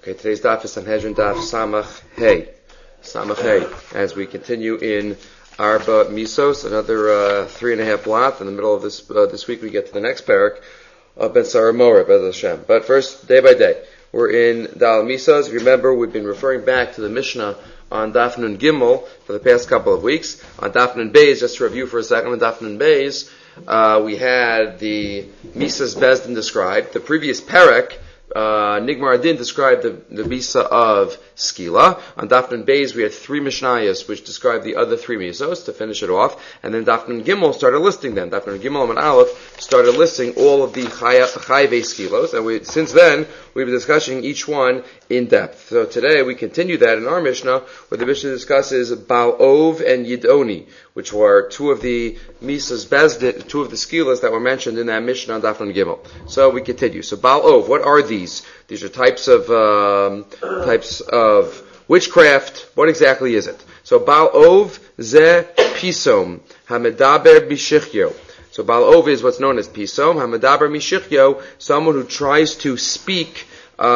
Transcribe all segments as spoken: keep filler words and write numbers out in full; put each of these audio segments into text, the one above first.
Okay, today's daf is Sanhedrin daf Samach Hey. Samach Hey. As we continue in Arba Misos, another uh, three and a half blot. In the middle of this uh, this week, we get to the next parak of Ben Saramora, Bez Hashem. But first, day by day, we're in Dal Misos. If you remember, we've been referring back to the Mishnah on Daf Nun Gimel for the past couple of weeks. On Daf Nun Beis, just to review for a second, on Daf Nun Beis, uh, we had the Mises Bezdin described, the previous parak. Uh, Nigmar Adin described the, the Bisa of Skila. On Daf Nun Beis, we had three Mishnayos which described the other three Misos to finish it off. And then Daf Nun Gimel started listing them. Daf Nun Gimel and Aleph started listing all of the Chayve Skilos. And we, since then, we've been discussing each one in depth. So today we continue that in our Mishnah, where the Mishnah discusses Baal Ov and Yidoni, which were two of the Misas Bezdin, two of the Skilas that were mentioned in that Mishnah on Daf Nun Gimel. So we continue. So Baal Ov, what are these? These are types of um, types of witchcraft. What exactly is it? So Baal Ov ze Pisom Hamedaber Bishichyo. So Baal Ov is what's known as Pisom Hamedaber Mishichyo, someone who tries to speak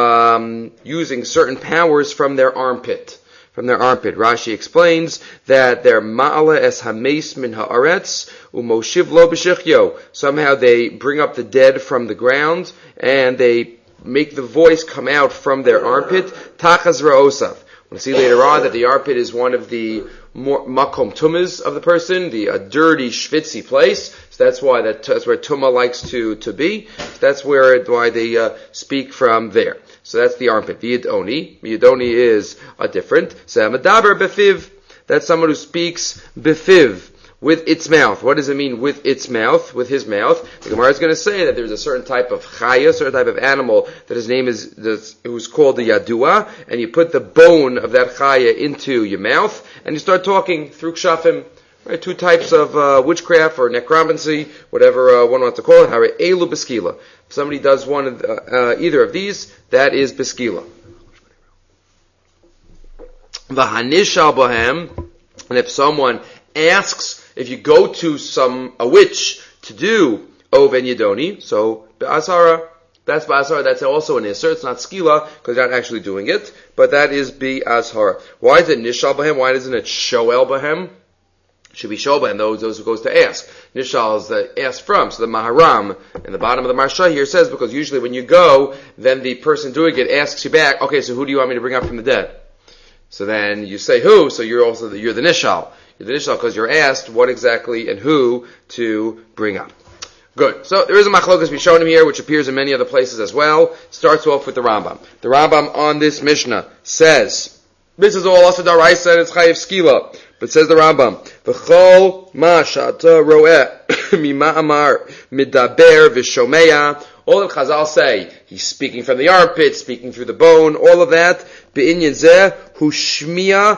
um, using certain powers from their armpit. From their armpit. Rashi explains that they're ma'ala es hameis min haaretz umoshiv lo b'shichyo. Somehow they bring up the dead from the ground and they make the voice come out from their armpit. Tachaz ra'osav. We'll see later on that the armpit is one of the more makom tumas of the person, the a dirty schwitzy place. So that's why that, that's where tuma likes to to be. So that's where why they uh, speak from there. So that's the armpit. V'yidoni. V'yidoni is a different. So medaber befiv. That's someone who speaks befiv, with its mouth. What does it mean with its mouth? With his mouth. The Gemara is going to say that there's a certain type of chaya, a certain type of animal that his name is, who's called the yadua, and you put the bone of that chaya into your mouth, and you start talking through kshafim. Right, two types of uh, witchcraft or necromancy, whatever uh, one wants to call it. Hare elu beskila. If somebody does one of, uh, uh, either of these, that is beskila. V'hanishal bohem, and if someone asks, if you go to some a witch to do ov and yidoni, so be'asara, that's be'asara. That's also an isser. It's not skila because you're not actually doing it, but that is be'asara. Why is it nishal bohem? Why isn't it shoel bohem? Should be shoba, and those those who goes to ask. Nishal is the ask from. So the Maharam in the bottom of the Marsha here says, because usually when you go, then the person doing it asks you back, okay, so who do you want me to bring up from the dead? So then you say who, so you're also the, you're the Nishal. You're the Nishal because you're asked what exactly and who to bring up. Good. So there is a machlokas we've shown him here, which appears in many other places as well. Starts off with the Rambam. The Rambam on this Mishnah says, this is all also daraisa and it's chayiv skila. But says the Rambam, v'chol ma shata roeh mima'amar midaber v'shomeya. All that Chazal say, he's speaking from the armpit, speaking through the bone, all of that. Be'inyan zeh hu shmiya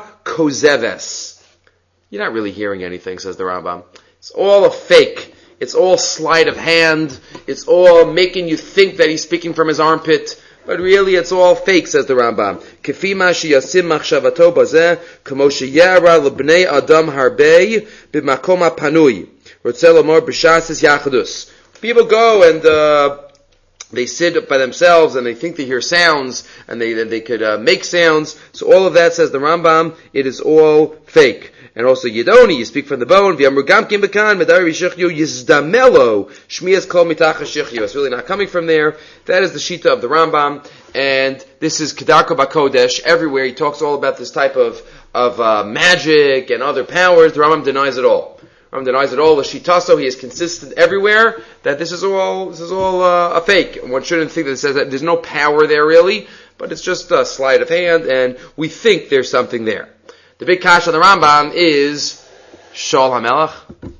kozeves. You're not really hearing anything, says the Rambam. It's all a fake. It's all sleight of hand. It's all making you think that he's speaking from his armpit. But really, it's all fake, says the Rambam. Kefima sheyasim machshavato bazeh, kamo sheyara lebnei adam harbei b'makom panui. Rotzeh lomar b'shasis yachadus. People go and uh, they sit by themselves and they think they hear sounds and they they could uh, make sounds. So all of that, says the Rambam, it is all fake. And also Yidoni, you speak from the bone. V'yamru gamkim bekan medari v'shichyu yizdamelo shmiyas kol mitacha shichyu. It's really not coming from there. That is the shita of the Rambam, and this is Kedarko Bakodesh. Everywhere he talks all about this type of of uh, magic and other powers. The Rambam denies it all. The Rambam denies it all. The shitaso, he is consistent everywhere that this is all this is all uh, a fake. One shouldn't think that it says that there's no power there really, but it's just a sleight of hand, and we think there's something there. The big kash on the Rambam is Shaul HaMelech.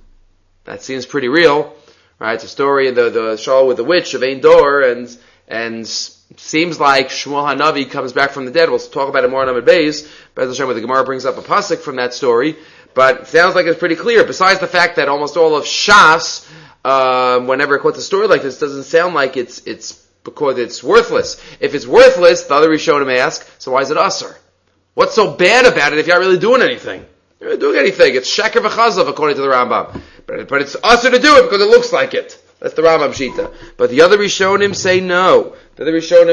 That seems pretty real, right? It's a story of the, the Shaul with the witch of Ein Dor, and and seems like Shmuel HaNavi comes back from the dead. We'll talk about it more on Amud Beis, but the Gemara brings up a pasuk from that story. But it sounds like it's pretty clear. Besides the fact that almost all of Shas, uh, whenever it quotes a story like this, doesn't sound like it's it's because it's worthless. If it's worthless, the other Rishonim ask, so why is it usher? What's so bad about it if you're not really doing anything? You're not doing anything. It's sheker v'chazav according to the Rambam. But, but it's usher to do it because it looks like it. That's the Rambam Shita. But the other Rishonim say no. The other Rishonim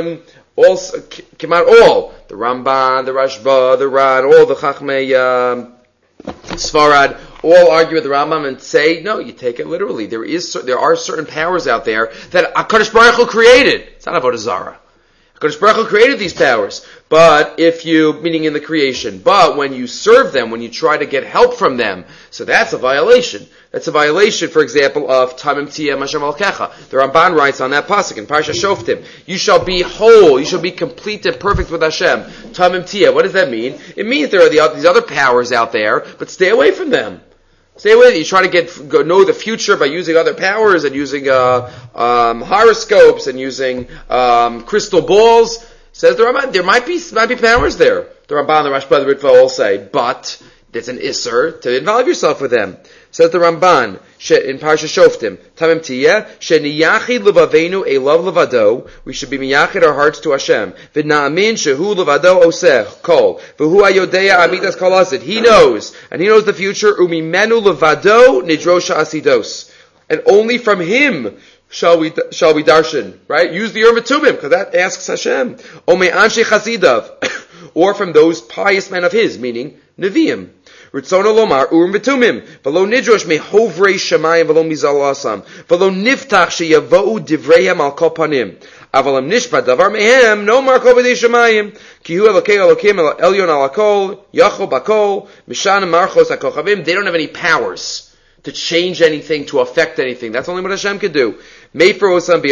all, came out all, the Ramban, the Rashba, the Ran, all the Chachmei, um, Sfarad, all argue with the Rambam and say, no, you take it literally. There is, there are certain powers out there that HaKadosh Baruch Hu created. It's not Avodah Zarah. HaKadosh Baruch Hu created these powers. But if you, meaning in the creation, but when you serve them, when you try to get help from them, so that's a violation. That's a violation, for example, of Tamim Tiyeh Mashem Alkecha. The Ramban writes on that pasuk in Parsha Shoftim, you shall be whole, you shall be complete and perfect with Hashem. Tamim Tiyeh, what does that mean? It means there are the, these other powers out there, but stay away from them. Stay away. You try to get go, know the future by using other powers and using uh, um, horoscopes and using um, crystal balls. Says the Ramban, there might be might be powers there. The Ramban, the Rashba, the Ritva all say, but it's an isser to involve yourself with them. Says the Ramban in Parsha Shoftim, Tamim Tiyeh, she'niyachid levavenu elav levado. We should be miyachid our hearts to Hashem. V'na'amin shehu levado oseh kol. V'hu ayodea amidas kol asid. He knows, and he knows the future. Umimenu levado nidrosha asidos. And only from him shall we shall we darshan, right? Use the Urim Tumim, because that asks Hashem. Omei anshe chasidav, or from those pious men of his, meaning Nevi'im. Ritzono lomar Urim Tumim, v'lo nidrosh mehovrei shemayim v'lo mizal asam, v'lo niftach sheyavou divreihem al kol panim. Avalam nishpat davar mehem no mar kol b'dei shemayim, ki hu elokei elokim elyon al hakol, yachol bakol, mishan marchos hakochavim. They don't have any powers to change anything, to affect anything. That's only what Hashem could do. Mefer osam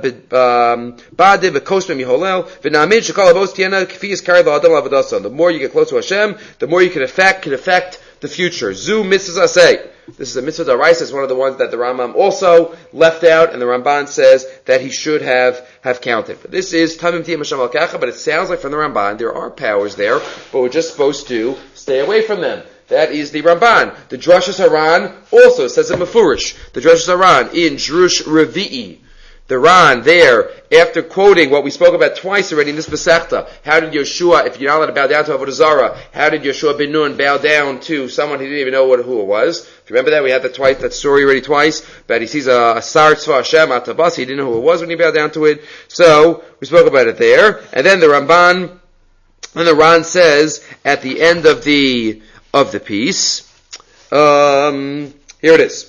ba'ade v'kosmem yiholel v'na'amin shekol avos tiena k'fi yiskar la'adam la'avodasan. The more you get close to Hashem, the more you can affect, can affect the future. Zu mitzvah aseh. This is a mitzvah d'oraisa. It's one of the ones that the Rambam also left out, and the Ramban says that he should have, have counted. But this is Tamim Tiyeh Mashem Alkecha, but it sounds like from the Ramban there are powers there, but we're just supposed to stay away from them. That is the Ramban. The Drashas Haran also says it mefurish. The Drashas Haran in Drush Revi'i. The Ran there, after quoting what we spoke about twice already in this Masechta, how did Yeshua, if you're not allowed to bow down to Avodah Zarah, how did Yeshua ben Nun bow down to someone he didn't even know what, who it was? If you remember that, we had that twice, that story already twice, but he sees a, a Sar Tzva Hashem Atabas, he didn't know who it was when he bowed down to it. So, we spoke about it there. And then the Ramban, and the Ran says, at the end of the, of the piece, um, here it is.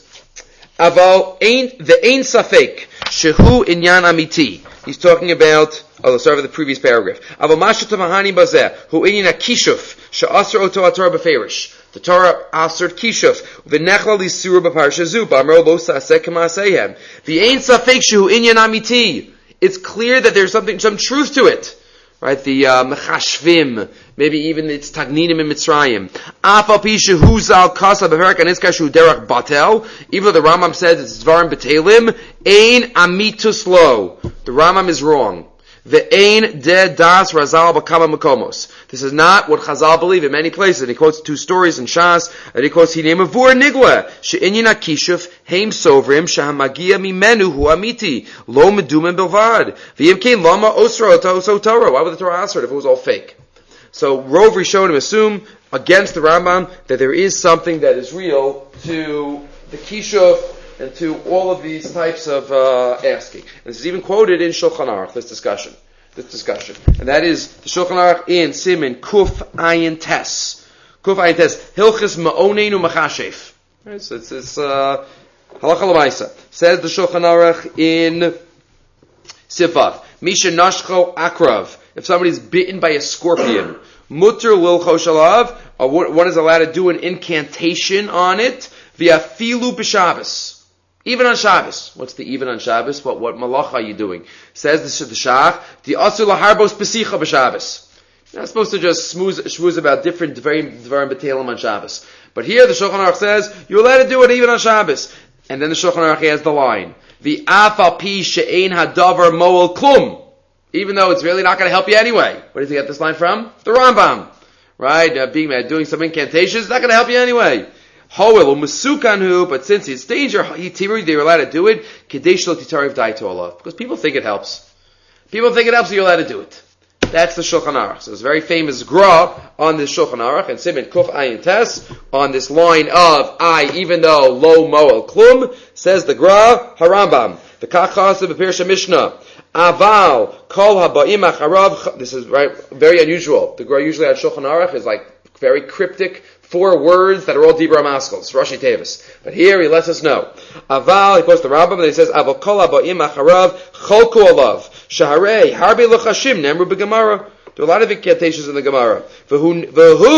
Aval ain't the ain't safek shehu inyan amiti. He's talking about. Oh, let's start with the previous paragraph. Aval mashat mahani bazeh hu inyan kishuf she'asr oto ator beferish. The Torah asert kishuf v'nechla lisura b'parsha zu b'amro lo sa'aseh k'ma'aseihem. The ain't safek shehu inyan amiti. It's clear that there's something, some truth to it. Right, the mechashvim, uh, maybe even it's tagninim in Mitzrayim. Afal pi shehu zal kasa b'perak anitzka shu derech batel. Even though the Rambam says it's dvarim betelim, ein amitus lo. The Rambam is wrong. Ve'ein de das razal b'kama makomos. This is not what Chazal believe in many places. And he quotes two stories in Shas, and he quotes Hinei Mavur Nigla, she'inyin akishuf, heim sovrim, shahamagia mimenu hu amiti, lo medumim bilvad. V'yim kein lama osra oso Torah. Why would the Torah answer it if it was all fake? So Rov Rishonim assume against the Rambam that there is something that is real to the kishuf and to all of these types of uh, asking. And this is even quoted in Shulchan Aruch, this discussion. This discussion. And that is the Shulchan Aruch in Siman Kuf Ayin Tes. Kuf Ayin Tes. Hilchis Ma'oneinu Machashef. Right, so it's, it's uh, Halacha L'maisa. Says the Shulchan Aruch in Sifav. Misha Nashcho Akrav. If somebody's bitten by a scorpion, Mutter Lilcho Shalav, one is allowed to do an incantation on it, via Filu B'Shabbos. Even on Shabbos. What's the even on Shabbos? What what malach are you doing? Says the, the Shach, the Asur Laharbos Pesicha B'Shabbos. You're not supposed to just smooze, schmooze about different Dvarim B'Talim on Shabbos. But here the Shulchan Aruch says, you're allowed to do it even on Shabbos. And then the Shulchan Aruch has the line, the Afal Pi She'ein Hadavar Moel Klum. Even though it's really not going to help you anyway. Where did you get this line from? The Rambam. Right? Uh, being uh, doing some incantations, it's not going to help you anyway. But since it's danger, they're allowed to do it. Because people think it helps. People think it helps, so you're allowed to do it. That's the Shulchan Aruch. So it's a very famous gra on this Shulchan Aruch, and Siman Kuf Ayin Tes, on this line of I, even though lo moel klum, says the gra Harambam. The Kachas of the Pirsha Mishnah. Aval kol haba'im acharav. This is right, very unusual. The Gemara usually at Shulchan Aruch is like very cryptic, four words that are all Dibra Maskos, Rashi Tevis. But here he lets us know. Aval, he quotes the Rambam, and he says, Aval kol haba'im acharav cholku alav shaharei harbi l'chashim nemru b'gemara. There are a lot of incantations in the Gemara. V'hu,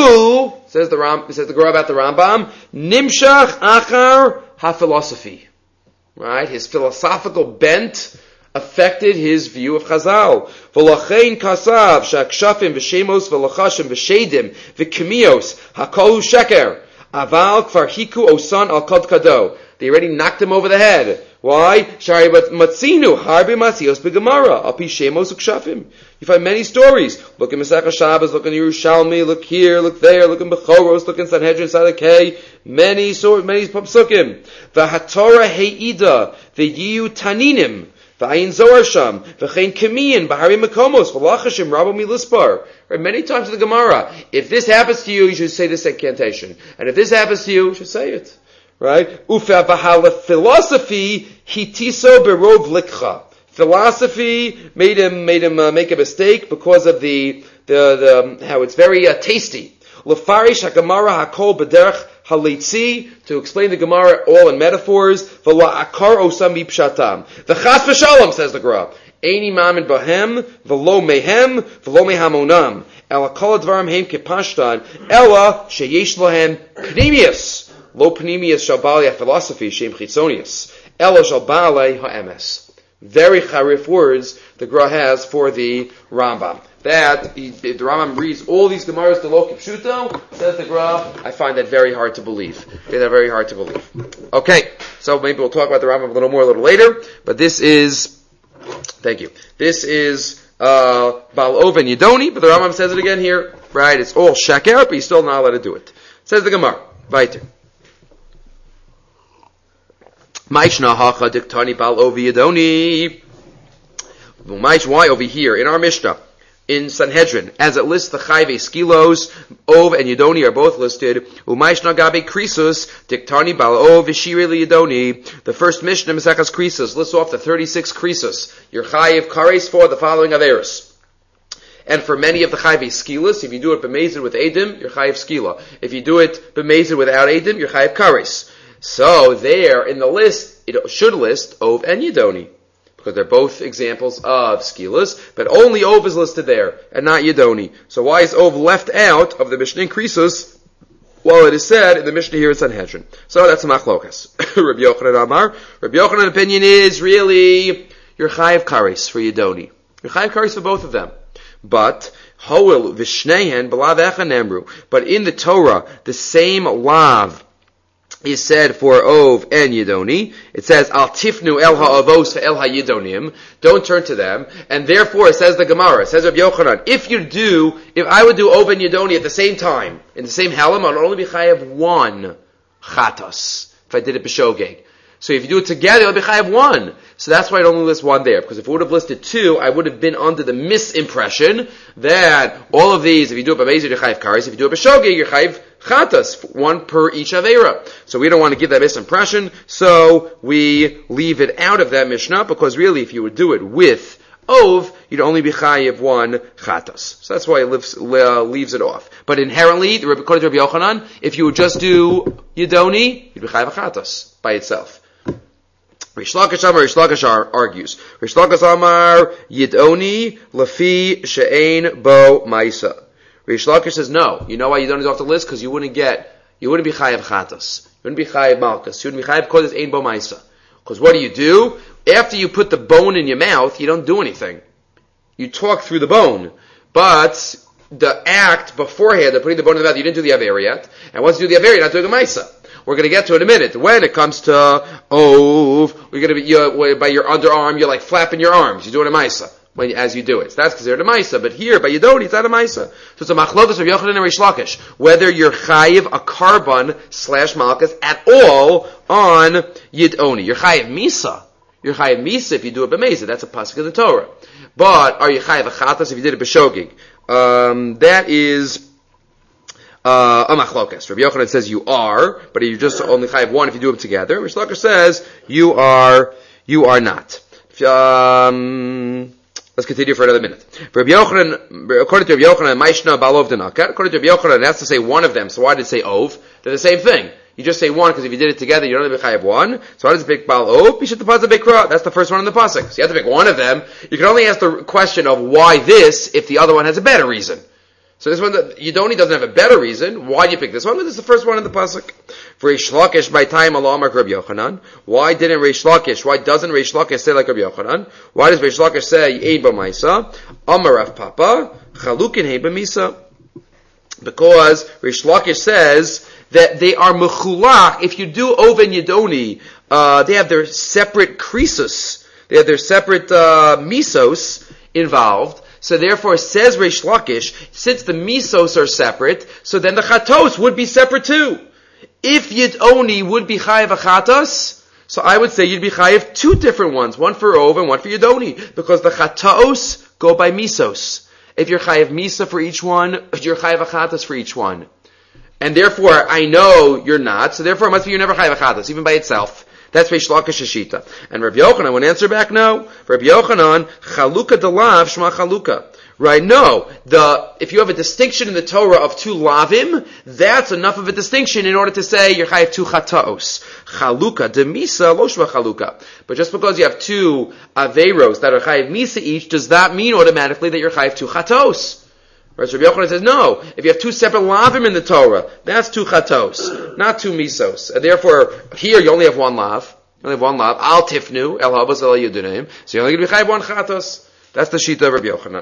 v'hu says the Ram, says the Gemara about the Rambam, nimshach achar ha-philosophy. Right? His philosophical bent affected his view of Chazal. V'lachein kasav shakshafim v'shemos v'lachashim v'shedim v'kimios hakolu sheker aval kvar hiku osan al kod kado. They already knocked him over the head. Why? Shari matzinu harbi matzios b'gemara al pi shemos ukshafim. You find many stories. Look in Masechah Shabbos, look in Yerushalmi, look here, look there, look in Bechoros, look in Sanhedrin Sadakei. Many stories, many psukim. V'hatorah he'ida v'yiyu taninim. V'ayin zohar sham, v'chein kemiyin, b'hari makomos, v'lachashim rabo milispar. Right, many times in the Gemara, if this happens to you, you should say this incantation. And if this happens to you, you should say it. Right? Ufa b'hala philosophy, hitiso berov likcha. Philosophy made him, made him uh, make a mistake because of the, the, the, how it's very uh, tasty. Lefarish ha-Gemara hakol b'derech halitzi, to explain the Gemara all in metaphors. V'la akar osam mipshatam. V'chas v'shalom, says the Gemara. Eini mamin bahem, v'lo mehem, v'lo mehamonam. Ela kol advarim heim kepashtan, ela sheyesh lohem pnimius. Lo pnimius shal baalei philosophy, shem chitzonius. Ela shal baalei ha'emes. Very charif words the Gra has for the Rambam. That, he, the Rambam reads all these Gemaras to Lo Kipshuto, says the Gra, I find that very hard to believe. They're very hard to believe. Okay, so maybe we'll talk about the Rambam a little more a little later, but this is, thank you, this is uh, Baal Oven Yidoni, but the Rambam says it again here, right, it's all Sheker, but he's still not allowed to do it. Says the Gemara, weiter. Maishna hacha diktani bal ovi yadoni. Why over here in our Mishnah in Sanhedrin, as it lists the chayve skilos, ov and yadoni are both listed. Umaishna gabe krisus diktani bal ov v'shiri yadoni. The first Mishnah Mesechas Krisus lists off the thirty-six krisus. Your chayiv kares for the following averos. And for many of the chayve skilas, if you do it b'mezid with edim, you're chayiv skila. If you do it b'mezid without edim, you're chayiv kares. So there, in the list, it should list Ov and Yidoni, because they're both examples of skilas, but only Ov is listed there, and not Yidoni. So why is Ov left out of the Mishnah in Krisus, while it is said in the Mishnah here in Sanhedrin? So that's a machlokas. Rabbi Yochanan Amar. Rabbi Yochanan's opinion is really, you're chayiv kares for Yidoni. You're chayiv kares for both of them. But, Hoel v'shnehen b'lav echa nemru. But in the Torah, the same lav is said for Ov and Yidoni. It says, Al tifnu el ha'avos el ha'yidonim. Don't turn to them. And therefore, it says the Gemara, it says Rabbi Yochanan, if you do, if I would do Ov and Yidoni at the same time, in the same halam, I would only be chayav one chatas, if I did it b'shogeg. So if you do it together, it'll be chayav one. So that's why it only lists one there. Because if it would have listed two, I would have been under the misimpression that all of these, if you do it b'mezid, you're chayav kares. If you do it b'shogeg, you're chayav chatas, one per each avera. So we don't want to give that misimpression. So we leave it out of that Mishnah, because really, if you would do it with Ov, you'd only be chayav one chatas. So that's why it leaves, uh, leaves it off. But inherently, according to Rabbi Yochanan, if you would just do Yidoni, you'd be chayav chatas by itself. Rish Lakish Amar, Rish Lakish argues. Rish Lakish Amar, Yidoni, Lafi, She'ein, Bo, Maisa. Rish Lakish says, no. You know why Yidoni is off the list? Because you wouldn't get, you wouldn't be chayav chatas. You wouldn't be chayav malchus. You wouldn't be chayav because it's ein bo maisa. Because what do you do? After you put the bone in your mouth, you don't do anything. You talk through the bone. But the act beforehand of putting the bone in the mouth, you didn't do the aver yet. And once you do the aver, you're not doing a maisa. We're going to get to it in a minute. When it comes to Ov, we're going to be, you're, by your underarm, you're like flapping your arms. You're doing a maisa when, as you do it. So that's considered a maisa. But here, by Yidoni, it's not a maisa. So it's a machlokas of Yochanan and Rish Lakish. Whether you're chayiv a carbon slash malchus at all on Yidoni. You're chayiv misa. You're chayiv misa if you do it b'meza. That's a pasuk in the Torah. But are you chayiv a chatas if you did it b'shogig? Um, that is Uh, a machlokas. Rabbi Yochanan says you are, but you just only chayav one if you do them together. Rish Lakish says you are, you are not. Um, let's continue for another minute. For Rabbi Yochanan, according to Rabbi Yochanan, Maishna Balov Denakar. According to Rabbi Yochanan, it has to say one of them. So why did it say Ov? They're the same thing. You just say one because if you did it together, you don't have to have one. So why does it pick Bal Ov? Bishut Pazah Bekra. That's the first one in the pasuk. So you have to pick one of them. You can only ask the question of why this if the other one has a better reason. So this one, Yidoni doesn't have a better reason. Why do you pick this one? Because it's the first one in the pasuk. For Reish Lakish by time Allah Amar Rabbi Yochanan. Why didn't Reish Lakish? Why doesn't Reish Lakish say like Rabbi Yochanan? Why does Reish Lakish say Ein B'Maisa Amar Rav Papa Chalukin Hein B'Misa? Because Reish Lakish says that they are mechulak. If you do Oven Yidoni, uh, they have their separate krisus. They have their separate uh, misos involved. So therefore, says Reish Lakish, since the misos are separate, so then the chatos would be separate too. If Yidoni would be chayiv a chatos, so I would say you'd be chayiv two different ones, one for Ov and one for Yidoni, because the chatos go by misos. If you're chayiv misa for each one, you're chayiv a chatos for each one. And therefore, I know you're not, so therefore it must be you're never chayiv a chatos, even by itself. That's Reish Lakish's shita. And Rabbi Yochanan would answer back, no. For Rabbi Yochanan, chaluka delav shma chaluka. Right, no. The, if you have a distinction in the Torah of two lavim, that's enough of a distinction in order to say you're chayiv two chataos. Chaluka de misa lo shma chaluka. But just because you have two averos that are chayiv misa each, does that mean automatically that you're chayiv two chatos? Right, so Rabbi Yochanan says, no, if you have two separate lavim in the Torah, that's two chatos, not two misos. And therefore, here you only have one lav. You only have one lav. Al tifnu, el habas el yudunim. So you're only going to be chayiv one chatos. That's the shita of Rabbi Yochanan.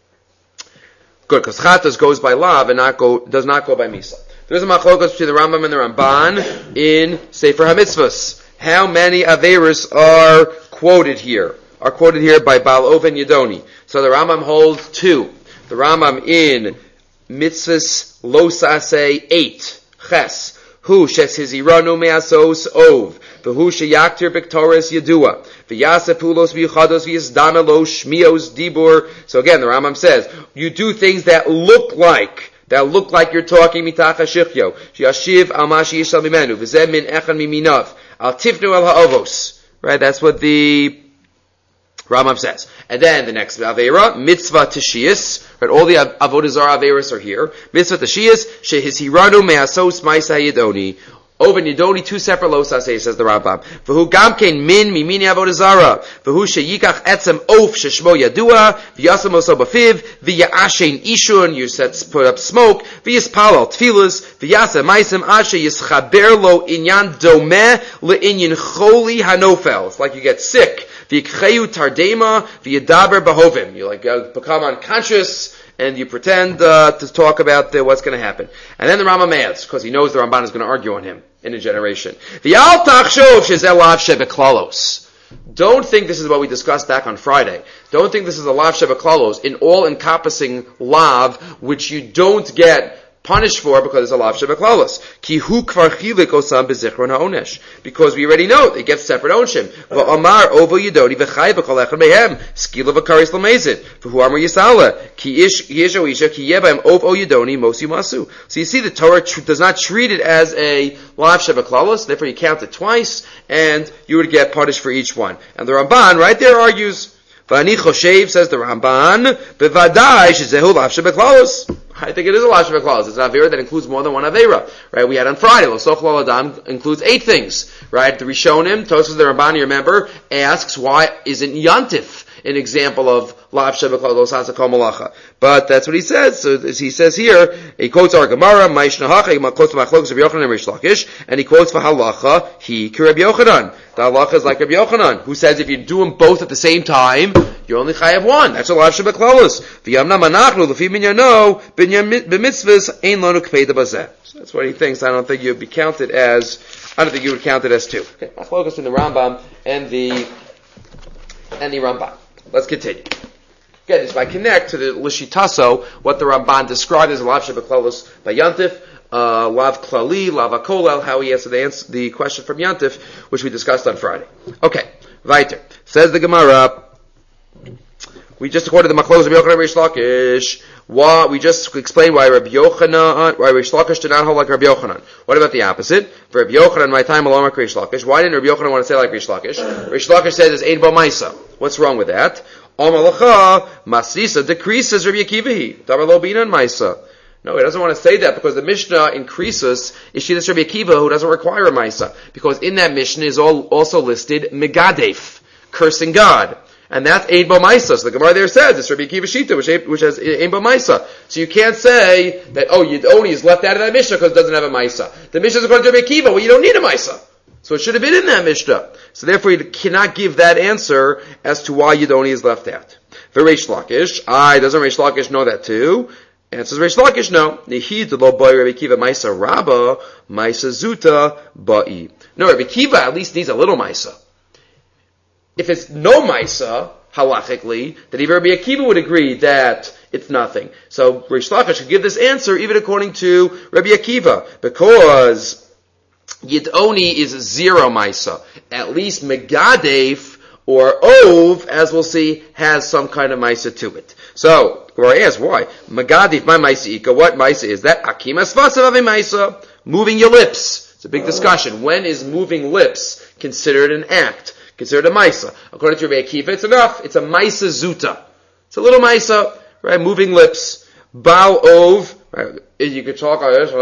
Good, because chatos goes by lav and not go, does not go by misa. There's a machlokas between the Rambam and the Ramban in Sefer HaMitzvahs. How many averos are quoted here? Are quoted here by Baal Ov and Yidoni. So the Rambam holds two. The Rambam in Mitzvahs Losase eight, Ches, Hu Sheshiziranu Measos Ov, V'hu Sheyaktir B'Ktoras Yedua, V'yase Pulos V'Yichados V'Yizdana Lo Shmios Dibur. So again, the Rambam says, you do things that look like, that look like you're talking Mitacha Shichyo, Yashiv Al Mashi Yishal Mimenu, V'zeh Min Echan Miminav, Al Tifnu El Ha'ovos. Right, that's what the Rambam says. And then the next Avera, Mitzvah Teshiyas, right, all the Avodah Zarah Averas are here. Mitzvah Teshiyas, Shehiziranu Me'asos Ma'isa Yidoni. Oven Yidoni, two separate losas, says the Rambam. V'hu gamkein min mimini Avodah Zarah. V'hu sheyikach etzem of sheshmo yadua. V'yasam oso b'fiv. V'ya'ashein ishun, you set, put up smoke. V'yispal tfilas. V'yasem maisim ashe yischaber lo inyan domeh le'inyan choli hanofel. It's like you get sick. V'yikcheyu tardema. V'yadaber behovim. You like uh, become unconscious and you pretend uh, to talk about the, what's going to happen. And then the Rambam adds, because he knows the Ramban is going to argue on him in a generation. Don't think this is what we discussed back on Friday. Don't think this is a lav shebeklalos, an all-encompassing lav, which you don't get punished for because it's a lav shebeklalos. Ki hu kvar chilik osam bezichron ha'onesh. Because we already know they get separate onshim. V'amar ovo yidoni v'chay v'kol echad mehem. Skila v'karis l'mezid. V'hu amar yisala. Ki ish yisho isha ki yebaim ovo yidoni mosi masu. So you see the Torah tr- does not treat it as a lav shebeklalos, therefore you count it twice, and you would get punished for each one. And the Ramban right there argues, V'ani choshev, says the Ramban, b'vadai shezehu lav shebeklalos. I think it is a lav shebeklalos. It's an avera that includes more than one avera. Right? We had on Friday, L'soch lo adam includes eight things. Right? The Rishonim, Tosfos the Ramban, you remember, asks why isn't Yantif an example of lav shebeklalos hasakol malacha? But that's what he says. So as he says here, he quotes our Gemara, Ma'ishna hacha, he quotes the Machlokes of Yochanan and Reish Lakish, and he quotes for halacha, he ki Rabbi Yochanan. The halacha is like Rabbi Yochanan, who says if you do them both at the same time, you only chayav one. That's a lav shebeklalos. V'yamna manachnu l'fi minyano b'mitzvahs ein lonu k'peida bazeh. So that's what he thinks. I don't think you'd be counted as. I don't think you would count it as two. Okay, I'll focus on the Rambam and the and the Ramban. Let's continue. Again, if I connect to the Lishitaso, what the Ramban described as a lav shebeklalos by Yantif, uh, lav klali, lav akolel, how he answered the, answer, the question from Yantif, which we discussed on Friday. Okay, weiter. Says the Gemara. We just quoted the Machlokes of Rabbi Yochanan and Reish Lakish. Why, we just explained why Rabbi Yochanan, why Reish Lakish did not hold like Rabbi Yochanan. What about the opposite? For Rabbi Yochanan, my time along with Rish Lakish. Why didn't Rabbi Yochanan want to say like Rish Lakish? Rish Lakish says it's Ein Bo Maisa. What's wrong with that? Amalacha Masisa decreases Rabbi Akiva. Davar Lo Bina and Maisa. No, he doesn't want to say that because the Mishnah increases Ishidas Rabbi Akiva, who doesn't require a Maisa. Because in that Mishnah is all, also listed Megadef, cursing God. And that's Ein Bo Maisa. So the Gemara there says it's Rabbi Akiva Shita, which, which has Ein Bo Maisa. So you can't say that, oh, Yidoni is left out of that Mishnah because it doesn't have a Maisa. The Mishnah is according to Rabbi Akiva. Well, you don't need a Maisa. So it should have been in that Mishnah. So therefore you cannot give that answer as to why Yidoni is left out. For Reish Lakish, I, doesn't Reish Lakish know that too? Answers Reish Lakish, no. Nihid lo boy Rabbi Akiva Maisa Rabba, Maisa Zuta, Ba'i. No, Rabbi Akiva at least needs a little Maisa. If it's no Maisa, halachically, then even Rabbi Akiva would agree that it's nothing. So Reish Lakish should give this answer even according to Rabbi Akiva, because Yidoni is zero Maisa. At least Megadef or Ov, as we'll see, has some kind of Maisa to it. So, Gemara asks, why? Megadef, my Maisa Ika, what Maisa is that? Akima Svasav Ave Maisa, moving your lips. It's a big discussion. When is moving lips considered an act? Considered a Maisa? According to Rabbi Akiva, it's enough. It's a Maisa Zuta. It's a little Maisa, right? Moving lips. Baal Ov, right? You could talk like this,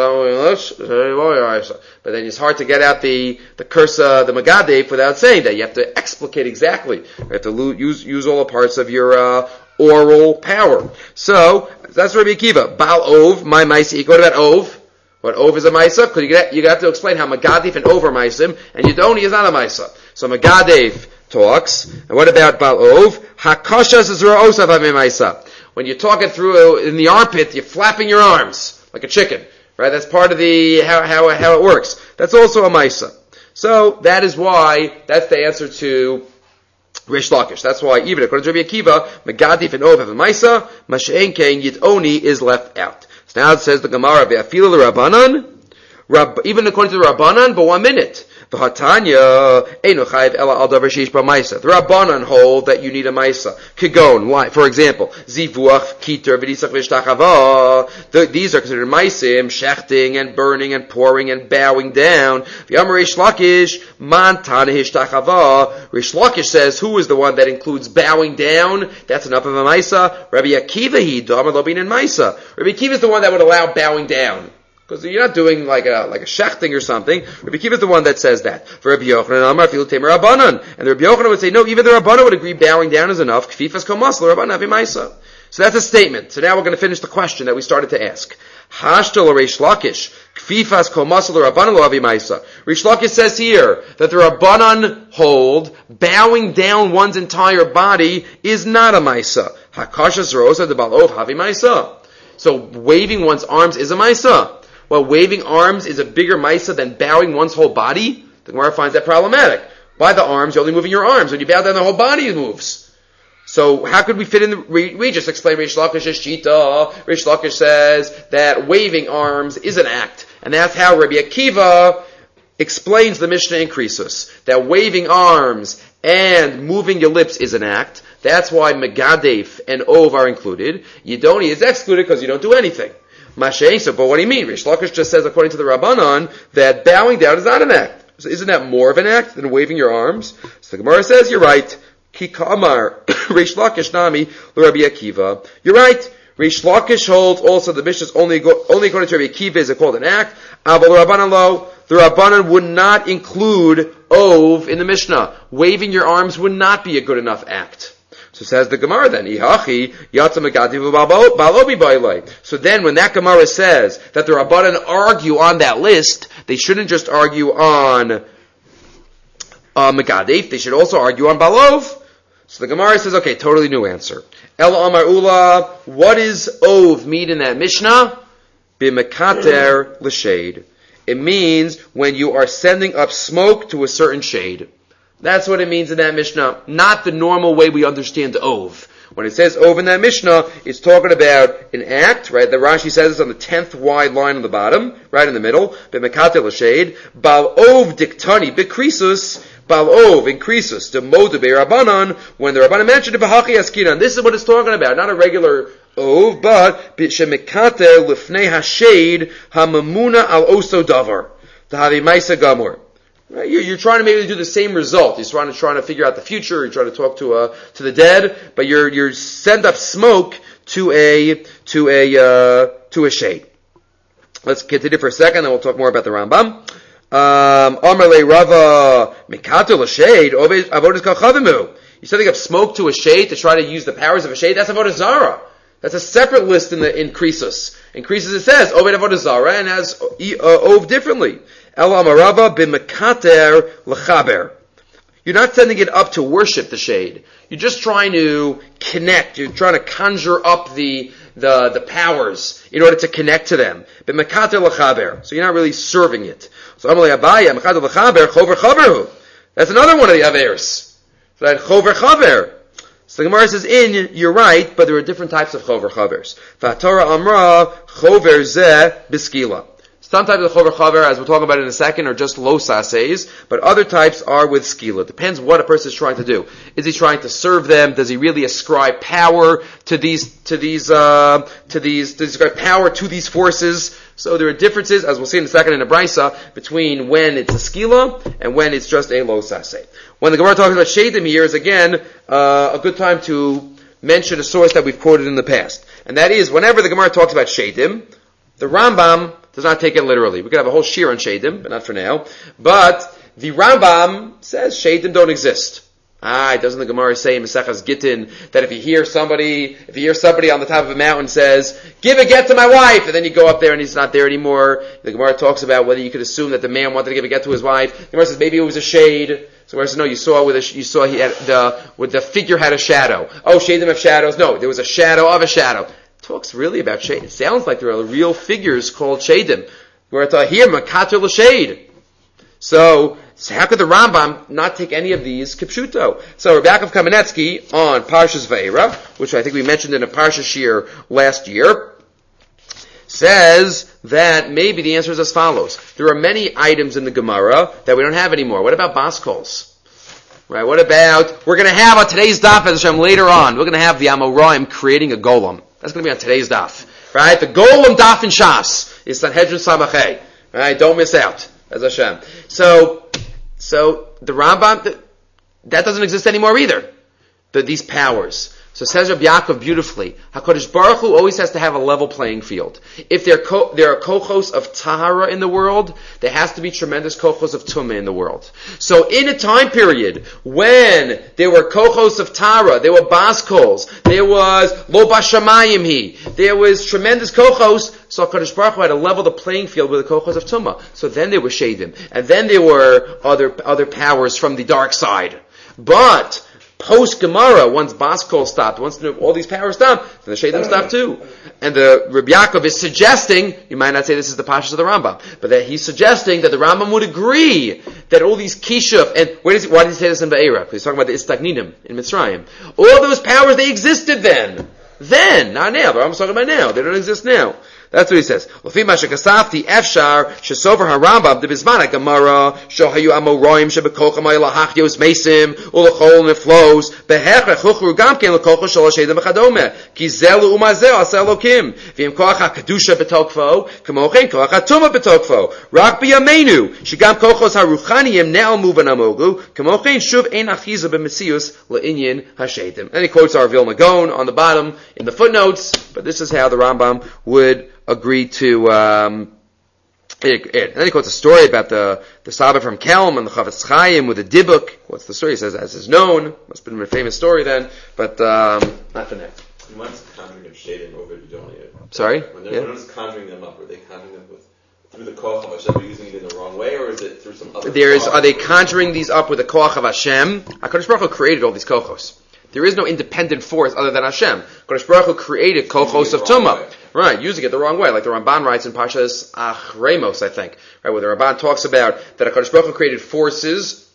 but then it's hard to get out the, the curse, uh, the Megadef without saying that. You have to explicate exactly. You have to lo- use, use all the parts of your, uh, oral power. So, that's Rabbi Akiva. Baal Ov, my Maisa. What about Ov? What Ov is a Maisa? Because you get, you have to explain how Megadef and Ov are Maisim, and Yidoni is not a Maisa. So Megadef talks, and what about Baal Ov? Hakashas is Ra'osav Ave Maisa. When you're talking through in the armpit, you're flapping your arms like a chicken, right? That's part of the how how how it works. That's also a Maisa. So that is why that's the answer to Rish Lakish. That's why even according to Rabbi Akiva, Megadif and Ov have a Maisa, Mashein Kein Yidoni is left out. So now it says the Gemara Ve'afilu l'Rabbanan, Rab, even according to the Rabbanan, but one minute. The Hatanya, Eino Chayiv Ela Al Davar Sheish Ba Maisa. The Rabbanan hold that you need a Maisa. Kigon, why? For example, Zivuach, Kiter, V'disach V'shtachava. These are considered Maisim, shechting and burning and pouring and bowing down. V'yamar Reish Lakish, Man Tana Hishtachava. Reish Lakish says, who is the one that includes bowing down? That's enough of a Maisa. Rabbi Akiva, he, Damar Lobin and Maisa. Rabbi Akiva is the one that would allow bowing down. Because you're not doing like a like a shechting or something. Rabbi Akiva is the one that says that. For Rabbi Yochanan, Amar Filu Temer Rabbanan, and the Rabbi Yochanan would say, no, even the Rabbanan would agree bowing down is enough. Kfifas komas l'Rabbanan avi Maisa. So that's a statement. So now we're going to finish the question that we started to ask. Hashtal Reish Lakish, Kfifas komas l'Rabbanan avi Maisa. Reish Lakish says here that the Rabbanan hold bowing down one's entire body is not a Maisa. Hakashas rosa de balov havi Maisa. So waving one's arms is a Maisa. Well, waving arms is a bigger Maisa than bowing one's whole body? The Gemara finds that problematic. By the arms, you're only moving your arms. When you bow down, the whole body moves. So how could we fit in the... We, we just explained Reish Lakish's Shita. Reish Lakish says that waving arms is an act. And that's how Rabbi Akiva explains the Mishnah in Krisus. That waving arms and moving your lips is an act. That's why Megadef and Ov are included. Yidoni is excluded because you don't do anything. Mashay, so, but what do you mean? Reish Lakish just says, according to the Rabbanan, that bowing down is not an act. So isn't that more of an act than waving your arms? So the Gemara says, you're right. Ki kamar, Reish Lakish nami, Rabbi Akiva. You're right. Reish Lakish holds also the Mishnah is only, go, only according to Rabbi Akiva is it called an act. But the Rabbanan lo, the Rabbanan would not include Ov in the Mishnah. Waving your arms would not be a good enough act. So says the Gemara then, so then when that Gemara says that the Rabbanan argue on that list, they shouldn't just argue on uh, Megadef, they should also argue on Balov. So the Gemara says, okay, totally new answer. El Amar Ula, what does Ov mean in that Mishnah? B'mekater l'shade. It means when you are sending up smoke to a certain shade. That's what it means in that Mishnah. Not the normal way we understand Ov. When it says Ov in that Mishnah, it's talking about an act, right? The Rashi says it's on the tenth wide line on the bottom, right in the middle. B'mekate l'shade. Bal Ov diktani b'krisus. Bal Ov increases. The moda be'Rabbanan. When the Rabbanan mentioned it, b'hachi askinan. This is what it's talking about. Not a regular Ov, but b'shemekate l'fnei hashade hamamuna al oso davar. Tahavi Maisa Gamor. Right? You're, you're trying to maybe do the same result. You're trying to trying to figure out the future. You're trying to talk to uh to the dead, but you're you're send up smoke to a to a uh, to a shade. Let's continue for a second, then we'll talk more about the Rambam. Um, Amarle Rava Mikato l'shade avodas kachavimu. You're setting up smoke to a shade to try to use the powers of a shade. That's avodah zara. That's a separate list in the in Krisos. In Krisos it says Oved avodah zara and has uh, ov differently. El Amarava b'mekater l'chaber. You're not sending it up to worship the shade. You're just trying to connect. You're trying to conjure up the the the powers in order to connect to them. B'mekater l'chaber. So you're not really serving it. So Amalei Abaya mekater l'chaber chover chaverhu. That's another one of the avers. So that chover chaver. So the Gemara says, in, you're right, but there are different types of chover chavers. V'atorah amra chover zeh b'skila. Some types of chover chaver, as we'll talk about in a second, are just lo saseis, but other types are with skila. It depends what a person is trying to do. Is he trying to serve them? Does he really ascribe power to these, to these, uh, to these, does he ascribe power to these forces? So there are differences, as we'll see in a second in the Brisa, between when it's a skila and when it's just a lo saseh. When the Gemara talks about shadim here is again uh, a good time to mention a source that we've quoted in the past, and that is whenever the Gemara talks about shadim, the Rambam does not take it literally. We could have a whole shir on shadim, but not for now. But the Rambam says shadim don't exist. Ah, doesn't the Gemara say in Maseches Gittin that if you hear somebody, if you hear somebody on the top of a mountain says, "Give a get to my wife," and then you go up there and he's not there anymore, the Gemara talks about whether you could assume that the man wanted to give a get to his wife. The Gemara says maybe it was a shade. So the Gemara says no, you saw with a, you saw he had the with the figure had a shadow. Oh, shadim have shadows. No, there was a shadow of a shadow. It talks really about shade. It sounds like there are real figures called shadim. We're talking here makater l'shade. So. So how could the Rambam not take any of these kipshuto? So Rabbi Yaakov Kamenetsky on Parshas Vayera, which I think we mentioned in a Parsha Shir last year, says that maybe the answer is as follows. There are many items in the Gemara that we don't have anymore. What about baskols? Right? What about, we're going to have on today's daf, as Hashem, later on, we're going to have the Amoraim creating a golem. That's going to be on today's daf. Right? The golem daf in Shas is Sanhedrin Samachay. Right? Don't miss out. As Hashem. So, so the Rambam, the, that doesn't exist anymore either. The, these powers. So says Rabbi Yaakov beautifully, HaKadosh Baruch Hu always has to have a level playing field. If there, ko, there are kochos of tahara in the world, there has to be tremendous kochos of tumah in the world. So in a time period when there were kochos of tahara, there were baskols, there was lo bashamayim hi, there was tremendous kochos, so HaKadosh Baruch Hu had to level the playing field with the kochos of tumah. So then there were shadim, and then there were other other powers from the dark side. But post Gemara, once Baskol stopped, once all these powers stopped, then the Shadim stopped too. And the Rabbi Yaakov is suggesting, you might not say this is the Pashas of the Rambam, but that he's suggesting that the Rambam would agree that all these Kishuf, and where does he, why did he say this in Be'era? Because he's talking about the Istagninim in Mitzrayim. All those powers, they existed then. Then, not now. The Rambam's talking about now. They don't exist now. That's what he says. L'fi ma shekasafti efshar shesover harambam de bizman Gemara shohayu amoraim shebekocham lahachyos mesim ulachol neflos behechach chuchru gamken lekochos shalosh edem b'chadome ki zelu umazeh asa elokim v'im koach hakadusha betokfo kamochen koach hatuma betokfo rak b'yameinu shigam kochos haruchaniyim ne'almu v'namogu kamochen shuv ein achiza b'mesius le'inyin hashedim. And he quotes our Vilna Gaon on the bottom in the footnotes, but this is how the Rambam would agree to um it, it. And then he quotes a story about the the Saba from Kelm and the Chavetz Chaim with the Dibuk. What's the story? He says, as is known, must have been a famous story then, but um not for now. One's conjuring of Shadim over Yudonia. Sorry? When yeah. one's conjuring them up, are they conjuring them with through the Koach of Hashem, using it in the wrong way, or is it through some other There is are they conjuring these up with the Koach of Hashem? HaKadosh Baruch Hu created all these Kochos. There is no independent force other than Hashem. HaKadosh Baruch Hu created Kochos of Tumah. Right, using it the wrong way, like the Ramban writes in Parshas Achremos, I think, right, where the Ramban talks about that HaKadosh Baruch Hu created forces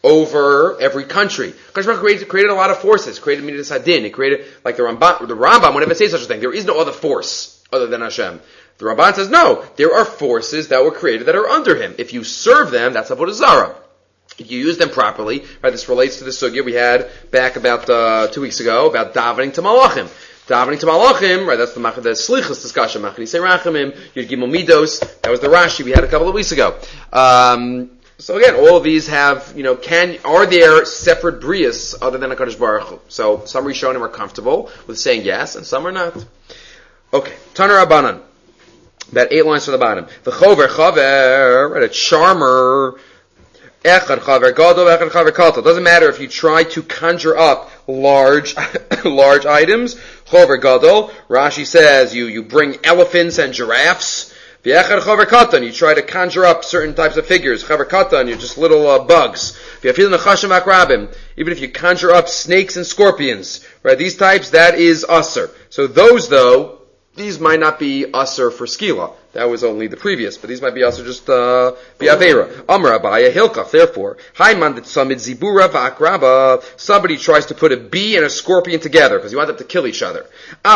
over every country. HaKadosh Baruch Hu created, created a lot of forces, created Midas Hadin, he created, like the Ramban, the Rambam would never say such a thing, there is no other force other than Hashem. The Ramban says, no, there are forces that were created that are under him. If you serve them, that's Avodah Zarah. If you use them properly, right, this relates to the sugya we had back about uh, two weeks ago about davening to Malachim. Davening to Malachim, right, that's the, the Slichus discussion, Machanise Rachamim, Yud Gimel Midos, that was the Rashi we had a couple of weeks ago. Um, so again, all of these have, you know, can, are there separate Brias other than HaKadosh Baruch Hu? So some Rishonim are comfortable with saying yes, and some are not. Okay, Taner Rabbanan. About eight lines from the bottom. The Chover Chaver, right, a charmer, Echad Chaver Gadol, Echad Chaver Katal. Doesn't matter if you try to conjure up large, large items. Chover Gadol, Rashi says you, you bring elephants and giraffes. V'echad Chaver Katan, you try to conjure up certain types of figures. Chaver Katan, you're just little uh, bugs. V'afil Nechashim Akrabim, even if you conjure up snakes and scorpions, right, these types, that is Aser. So those though, these might not be Aser for Skila. That was only the previous, but these might be Aser just, uh, Bi'avera. Amar Abaya Hilkach, therefore, Haiman Samid Zibura V'akraba, somebody tries to put a bee and a scorpion together, because you want them to kill each other.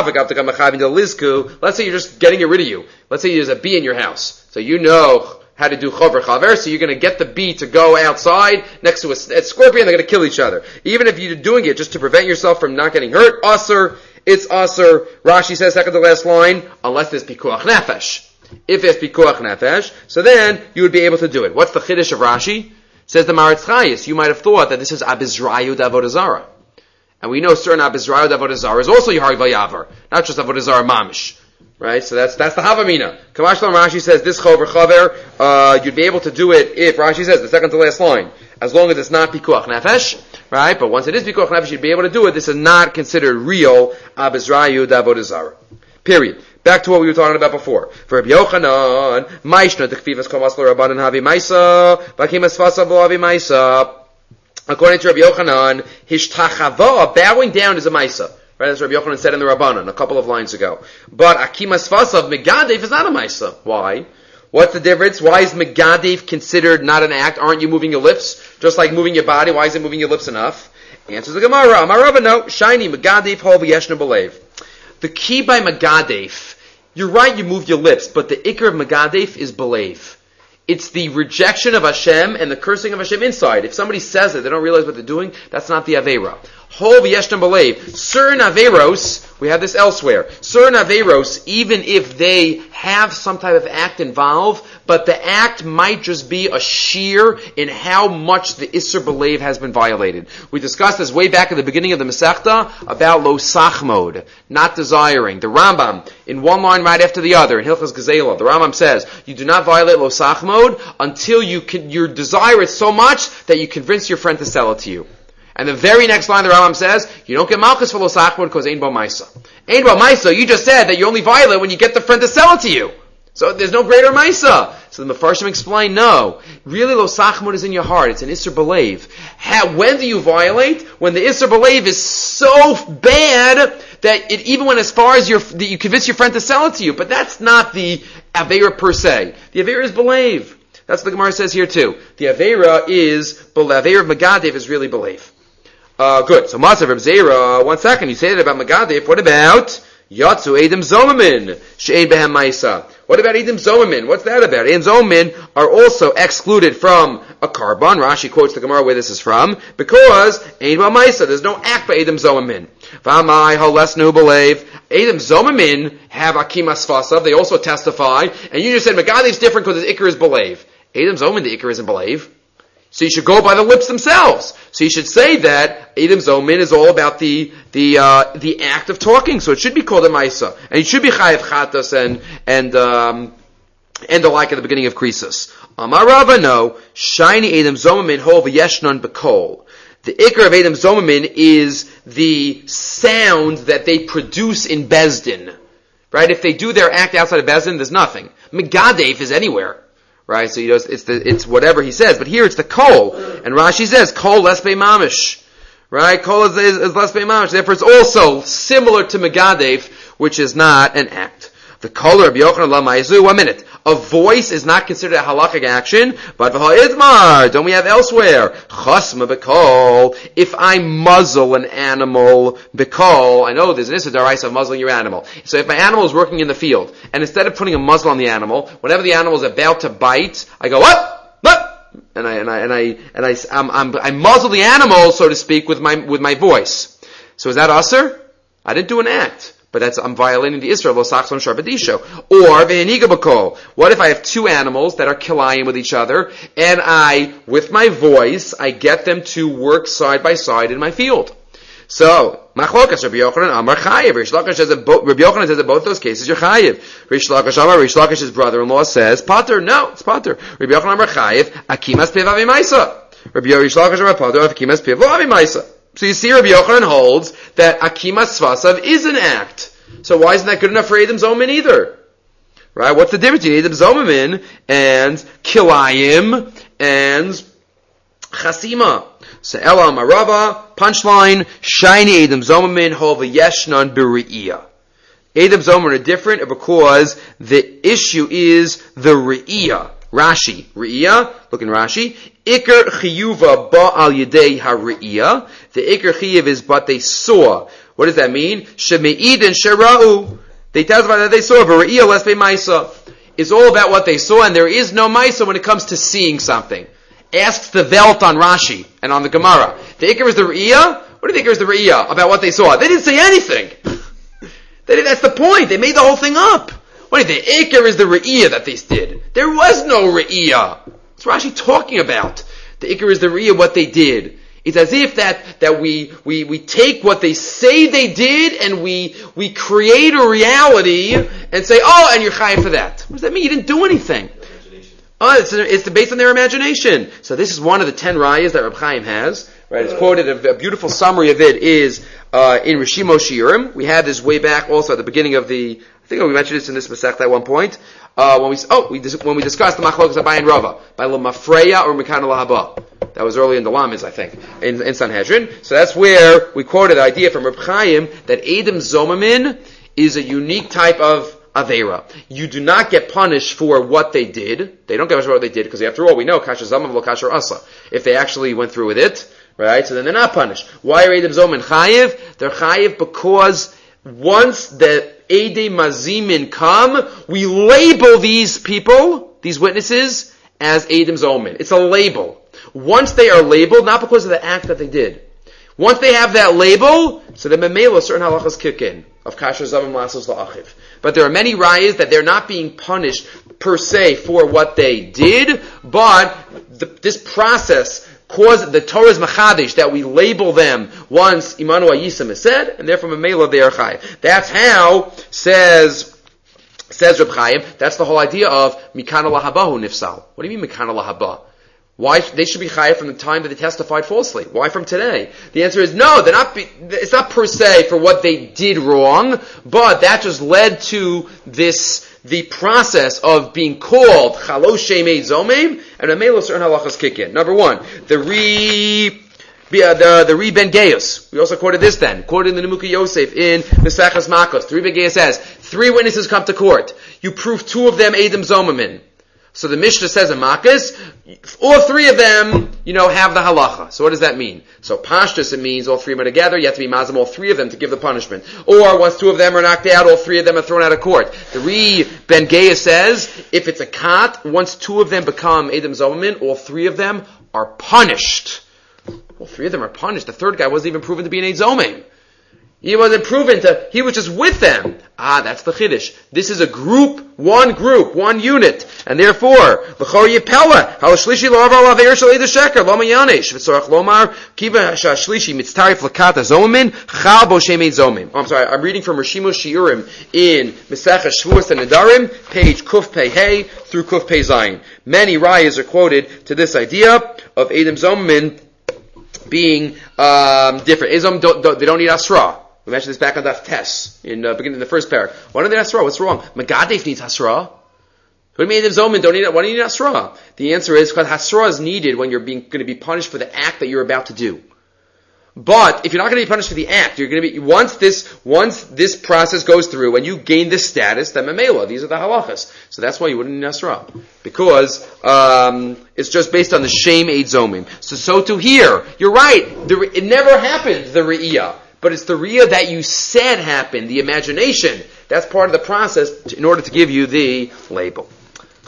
Let's say you're just getting rid of you. Let's say there's a bee in your house. So you know how to do chover chaver, so you're going to get the bee to go outside next to a, a scorpion, they're going to kill each other. Even if you're doing it just to prevent yourself from not getting hurt, Aser, it's Aser. Rashi says, second to last line, unless there's pikuach nefesh. If there's pikuach nefesh, so then you would be able to do it. What's the chiddush of Rashi? Says the Maritz Chayis, you might have thought that this is Abizrayu d'Avodah Zarah. And we know certain Abizrayu d'Avodah Zarah is also Yahar Vayavar, not just Avodah Zarah Mamish. Right? So that's, that's the Havamina. Kamash Lam Rashi says, this chover chaver, uh, you'd be able to do it if, Rashi says, the second to last line, as long as it's not pikuach nefesh, right? But once it is pikuach nefesh, you'd be able to do it. This is not considered real Abizrayu d'Avodah Zarah. Period. Back to what we were talking about before. For Rabbi Yochanan, Maishna dekfivas komaslo rabbanan havi maisa, bakimas fasa bo havi maisa. According to Rabbi Yochanan, hishtachava, bowing down is a maisa. Right, as Rabbi Yochanan said in the Rabbanan a couple of lines ago. But akimas fasav megadev is not a maisa. Why? What's the difference? Why is megadev considered not an act? Aren't you moving your lips? Just like moving your body, why isn't moving your lips enough? Answers the Gemara. Amarava, no. Shiny megadev hov yeshna belev. The key by megadev, you're right, you move your lips, but the ikar of megadev is belev. It's the rejection of Hashem and the cursing of Hashem inside. If somebody says it, they don't realize what they're doing, that's not the Aveira. Hov yeshna belev. Certain Aveiros, we have this elsewhere, certain Aveiros, even if they have some type of act involved, but the act might just be a sheer in how much the Isser belev has been violated. We discussed this way back at the beginning of the Masechta about lo sachmod, not desiring. The Rambam, in one line right after the other, in Hilchas Gezela, the Rambam says, you do not violate lo sachmod until you can, you desire it so much that you convince your friend to sell it to you. And the very next line the Rambam says, you don't get malchus for lo sachmod because ein bo maisa. Ein bo maisa, you just said that you only violate when you get the friend to sell it to you. So there's no greater maisa. So the Mefarshim explain, no. Really, lo sachmod is in your heart. It's an Isser belev. How, when do you violate? When the Isser belev is so bad that it even went as far as your, that you convince your friend to sell it to you. But that's not the Aveira per se. The Aveira is belev. That's what the Gemara says here too. The Aveira is, belev. Aveira of Megadev is really belev. Uh, good. So Masav Reb Zera, one second, you say that about Megadev. What about Yatsu Edom Zomamin? She'ein behem Maisa. What about Edom Zomamin? What's that about? Edom Zomamin are also excluded from a carbon. Rashi quotes the Gemara where this is from, because Ein ba Maisa. There's no act by Edom Zomamin. V'amai halesnu belev. Edom Zomamin have akimas fasav. They also testify. And you just said Megadev's different because his ikar is belev. Edom Zomamin, the ikar isn't belev. So you should go by the lips themselves. So you should say that Edom Zomin is all about the the uh, the act of talking. So it should be called a Maisa, and it should be Chayev Chatas and and um, and the like at the beginning of Krisus. Amar Rava, no, shiny Edom Zomin hov yeshnon bekol. The ikar of Edom Zomin is the sound that they produce in Bezdin. Right? If they do their act outside of Bezdin, there's nothing. Megadev is anywhere. Right, so you know, it's the, it's whatever he says, but here it's the kol, and Rashi says, kol les be mamish. Right, kol is, is, is les be mamish, therefore it's also similar to Megadev, which is not an act. The kol of Yochanan la maizu, one minute. A voice is not considered a halachic action, but v'ha'idmar, don't we have elsewhere? Chasma b'kol, if I muzzle an animal, b'kol, I know there's an issue daraisa of muzzling your animal. So if my animal is working in the field, and instead of putting a muzzle on the animal, whenever the animal is about to bite, I go, what? What? And I, and I, and I, and I, I'm, I'm, I muzzle the animal, so to speak, with my, with my voice. So is that usher? I didn't do an act. but that's, I'm violating the Isra, lo sachson sharbadisho. Or, ve'eniga b'kol. What if I have two animals that are killayim with each other, and I, with my voice, I get them to work side by side in my field? So, machlokas, Rabbi Yochanan, Amar Chayiv. Rish Lakish says that both, Rabbi Yochanan says that both those cases, you're Chayiv. Rish Lakish, Amar, Rish Lakish's brother-in-law says, Pater, no, it's Pater. Rabbi Yochanan, Amar Chayiv, Akimas Piv Avimaisa. Rabbi Rish Lakish, Amar Pater, Akimas Piv Avimaisa. So you see, Rabbi Yochanan holds that Akimas Svasav is an act. So why isn't that good enough for Edom Zomin either? Right? What's the difference between Edom Zomin and Kilayim and Chasima? So Ela Marava, punchline, shiny Edom Zomin, hova yeshnan b're'iyah. Edom Zomin are different because the issue is the re'iyah. Rashi, re'iyah, look in Rashi, Iker chiyuva ba al yedei ha-re'iyah. The Iker chiyuv is but they saw. What does that mean? Sheme'id and shera'u. They testify that they saw, but re'iyah less be maisa. It's all about what they saw, and there is no maisa when it comes to seeing something. Asks the Velt on Rashi and on the Gemara. The Iker is the re'iyah? What do you think is the re'iyah about what they saw? They didn't say anything. they didn't, that's the point. They made the whole thing up. What do you think? The Iker is the re'iyah that they did. There was no re'iyah. What's Rashi talking about? The Iker is the re'iyah, what they did. It's as if that, that we, we, we take what they say they did and we, we create a reality and say, oh, and you're chayav for that. What does that mean? You didn't do anything. Oh, it's, it's based on their imagination. So this is one of the ten rayas that Reb Chaim has. Right? It's quoted, a, a beautiful summary of it is uh, in Rishimo Shiurim. We had this way back also at the beginning of the, I think we mentioned this in this Masechta at one point. Uh, when we oh we when we discussed the Machlokas Abai and Rava by Lamafreya or Mekana Lahaba. That was early in the Lamiz, I think, in, in Sanhedrin. So that's where we quoted the idea from Reb Chaim that Edom Zomamin is a unique type of Aveira. You do not get punished for what they did. They don't get punished for what they did because after all we know Kasher Zamav lo Kasher Asa. If they actually went through with it, right? So then they're not punished. Why are Edom Zomamin Chayiv? They're Chayiv because once the Edei Mazimin come, we label these people, these witnesses, as Edom Zomin. It's a label. Once they are labeled, not because of the act that they did. Once they have that label, so the memela, certain halachas kick in, of kasher zamim lasos la'achiv. But there are many rayas that they're not being punished per se for what they did, but the, this process cause the Torah's machadish that we label them once Imanu Ayisam is said, and therefore memela they are chayiv. That's how says says Reb Chaim. That's the whole idea of mikana lahabahu nifsal. What do you mean mikana lahaba? Why they should be chayiv from the time that they testified falsely? Why from today? The answer is no. They're not. Be, it's not per se for what they did wrong, but that just led to this the process of being called chalosh shemei zomim, and a melo certain halachas kick in. Number one, the re. The, the Re Ben Gaius. We also quoted this then. Quoted in the Nemuka Yosef in Mesachas Makos. The Re Ben Gaius says, three witnesses come to court. You prove two of them Edom Zomamin. So the Mishnah says in Makos, all three of them, you know, have the halacha. So what does that mean? So Pashtus, it means all three of them are together, you have to be mazim all three of them to give the punishment. Or once two of them are knocked out, all three of them are thrown out of court. The Re Ben Gaius says, if it's a kat, once two of them become Edom Zomamin, all three of them are punished. Well, three of them are punished. The third guy wasn't even proven to be an Eid Zomim. He wasn't proven to, he was just with them. Ah, that's the Chiddush. This is a group, one group, one unit. And therefore, L'chor Yipela, Hal Shlishi Lo Avar L'Aveir Shel Eid HaSheker, Lo Mayanesh, V'tzorach Lomar, Kiva Shlishi Mitztarif L'Kata Zomin, Chal Bo Shem Eid Zomim. I'm sorry, I'm reading from Rishimo Shiurim in Mesechah Shavuos and Nedarim, page Kuf Pei Hey through Kuf Pei Zayin. Many rayas are quoted to this idea of Edom Zomin being um, different. Edom, don't, don't, they don't need Asra. We mentioned this back on Daf Tes, in the uh, beginning of the first parak. Why don't they need Asra? What's wrong? Megadef needs Asra. What do you mean Edom Zomin don't need it? Why do you need Asra? The answer is because Asra is needed when you're being, going to be punished for the act that you're about to do. But if you're not going to be punished for the act, you're going to be, once this, once this process goes through and you gain this status, then memela, these are the halachas. So that's why you wouldn't need Asra. Because, um, it's just based on the shame Eid Zomim. So, so to here, you're right, the, it never happened, the Re'iyah. But it's the Re'iyah that you said happened, the imagination. That's part of the process in order to give you the label.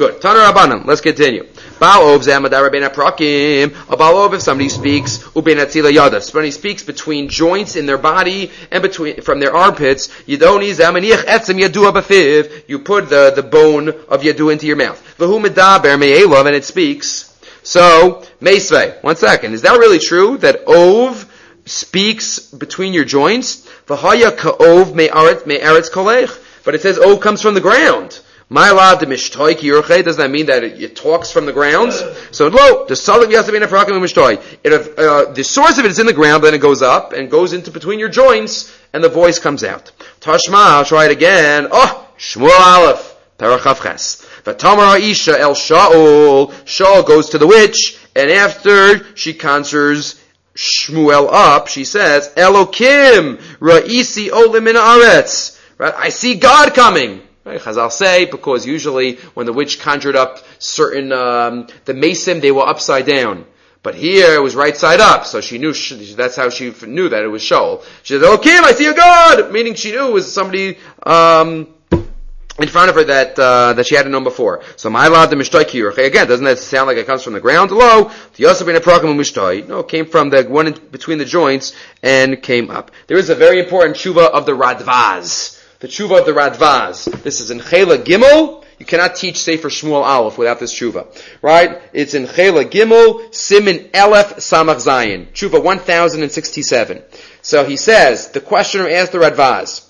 Good. Taner Rabbanan. Let's continue. Ba'ov ze'amadar ben aprakim. A ba'ov, if somebody speaks, ubein atzila yadas. When he speaks between joints in their body and between from their armpits, yidoni ze'amaniach etzem yadua b'fiv. You put the, the bone of yadu into your mouth. V'hu medaber me'elav, and it speaks. So, meisvei. One second. Is that really true? That ov speaks between your joints? V'haya ka'ov me'aretz me'aretz kolech. But it says ov comes from the ground. My de mishtoy ki yurchei, doesn't that mean that it, it talks from the ground? So lo, the salim yasabin aprakim mishtoy. It uh, the source of it is in the ground, then it goes up and goes into between your joints, and the voice comes out. Tashma, I'll try it again. Oh, Shmuel Aleph, Parachav Ches. V'tamar ha'isha el Shaul. Shaul goes to the witch, and after she conjures Shmuel up, she says, Elokim ra'isi olim min haaretz. Right? I see God coming. Right? Chazal say, because usually when the witch conjured up certain, um, the mesim, they were upside down. But here it was right side up, so she knew, she, that's how she knew that it was Shaul. She said, okay, I see a God! Meaning she knew it was somebody, um, in front of her that, uh, that she hadn't known before. So, my lad the mishtoi ki. Again, doesn't that sound like it comes from the ground? Hello? The yosef ben aprakim mishtoi. No, it came from the one in between the joints and came up. There is a very important tshuva of the Radvaz. The tshuva of the Radvaz. This is in Chela Gimel. You cannot teach Sefer Shmuel Aleph without this tshuva. Right? It's in Chela Gimel, Simin Elef Samach Zayin. Tshuva one thousand sixty-seven. So he says, the questioner asked the Radvaz,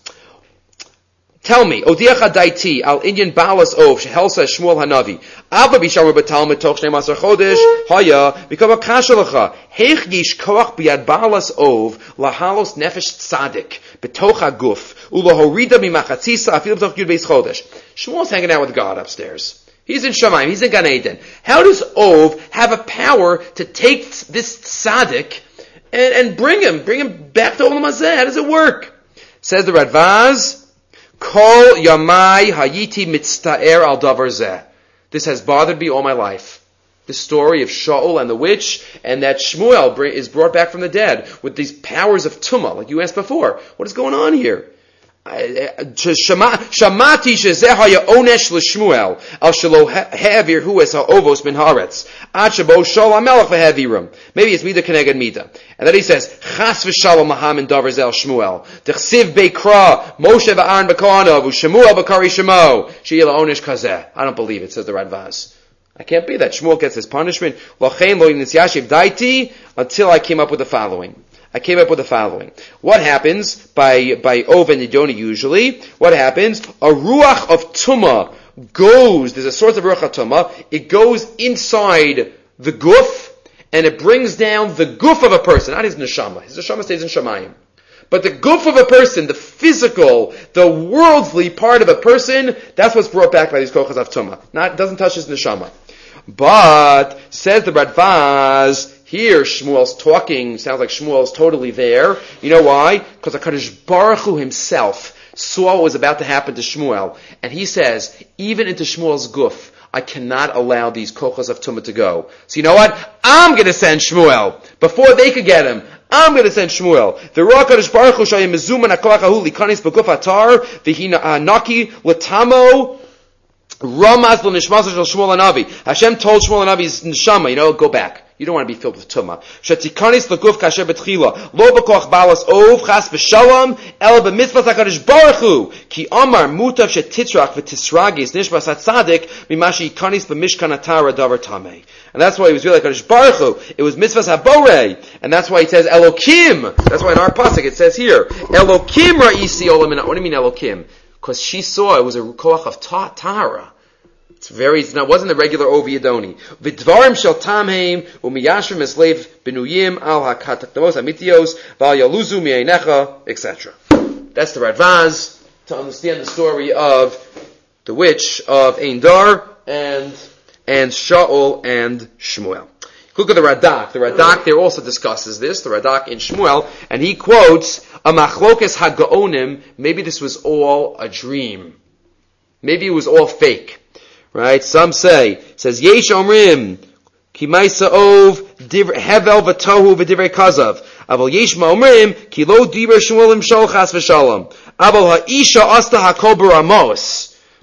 tell me, Odiacha daiti al inyan balas ov shehelsa Shmuel Hanavi. Abba bishamer betalmud toch shnei masar chodesh haya become a kasha lecha. Heich yish koach biyad balas ov lahalos nefesh tzadik betoch haguf ulahorida mimachatzisa afil b'toch yud beis chodesh. Shmuel's hanging out with God upstairs. He's in Shamayim. He's in Gan Eden. How does Ov have a power to take this tzaddik and, and bring him, bring him back to Olam Hazeh? How does it work? Says the Radvaz, Kol Yamai Hayiti Mitztaer Al Davar Zeh. This has bothered me all my life. The story of Shaul and the witch, and that Shmuel is brought back from the dead with these powers of Tumah, like you asked before. What is going on here? Shamati shezeh haya onesh l'Shmuel al shelo ha'avir hu es ha'ovos min haaretz ad shebo shol ha'melech v'havirim. Maybe it's mida keneged mida. And then he says chas v'shalom laham in davar zel Shmuel dechsiv beikra Moshe v'Aaron b'kohanav u'Shmuel b'kari shemo she'il onesh kazeh. I don't believe it, says the Radvaz. I can't be that Shmuel gets his punishment. Lochein lo yinisyashiv daiti, until I came up with the following. I came up with the following. What happens by, by Ov and Yidoni usually? What happens? A ruach of Tumah goes, there's a source of ruach of Tumah, it goes inside the guf, and it brings down the guf of a person, not his neshama. His neshama stays in Shamayim. But the guf of a person, the physical, the worldly part of a person, that's what's brought back by these kochas of Tumah. Not, doesn't touch his neshama. But, says the Radvaz, here Shmuel's talking, sounds like Shmuel's totally there. You know why? Because HaKadosh Baruch Hu himself saw what was about to happen to Shmuel. And he says, even into Shmuel's guf, I cannot allow these kochas of Tumah to go. So you know what? I'm going to send Shmuel. Before they could get him, I'm going to send Shmuel. The Ruach HaKadosh Baruch Hu shayim mezuman hakoach likanis beguf atar v'hi naki l'tamo Ramaz l'nishmas shel Shmuel Hanavi. Hashem told Shmuel Hanavi's neshama, you know, go back. You don't want to be filled with tumah. Shetikanis l'guf kasher betchila. Lo b'koch balas ov chas v'shalom el b'mitzvah HaKadosh Baruch Hu. Ki amar mutav shetitrach v'tisragis nishmas hatzadik mimashi yikanis b'mishkan atara davar tamei. And that's why he was really HaKadosh Baruch Hu. It was mitzvahs haborei. And that's why he says Elokim. That's why in our pasuk it says here, Elokim ra'isi olam. What do you mean Elokim? Because she saw it was a koach of ta- tahara. It's very, it's not, wasn't the regular Ovi Yadoni. V'dvarim shel tamheim, u'miyashrim eslev benuyim al ha'katakdamos amitios, v'al yaluzu mi'einecha, et cetera. That's the Radvaz, to understand the story of the witch of Ein Dar, and, and Shaul and Shmuel. Look at the Radak. The Radak there also discusses this, the Radak in Shmuel, and he quotes, a machlokes ha'gaonim, maybe this was all a dream. Maybe it was all fake. Right? Some say, says, Yesh omrim, ki maisa ov, hevel v'tohu v'divrei kazav. Aval yesh ma'omrim, ki lo divrei Shmuel im shol chas v'shalom. Aval ha'isha asta ha'kol baramos.